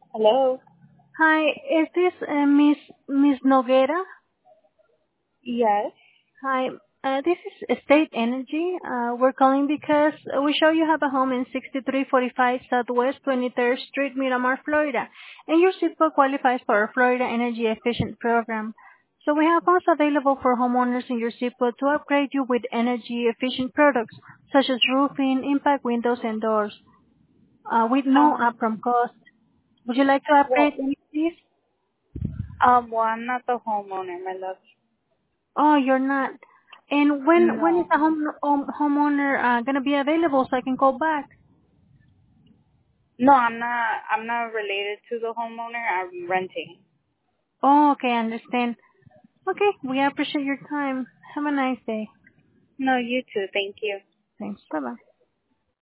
Hello. Hi, is this Miss Noguera? Yes. Hi, this is State Energy. We're calling because we show you have a home in 6345 Southwest 23rd Street, Miramar, Florida, and your zip code qualifies for our Florida Energy Efficient program. So we have funds available for homeowners in your zip code to upgrade you with energy efficient products such as roofing, impact windows, and doors, with no Um. upfront cost. Would you like to upgrade Well. any of these? Well, I'm not the homeowner, my love. Oh, you're not. And when is No. the homeowner gonna be available so I can call back? No, I'm not. I'm not related to the homeowner. I'm renting. Oh, okay, I understand. Okay, we appreciate your time. Have a nice day. No, you too. Thank you. Thanks. Bye bye.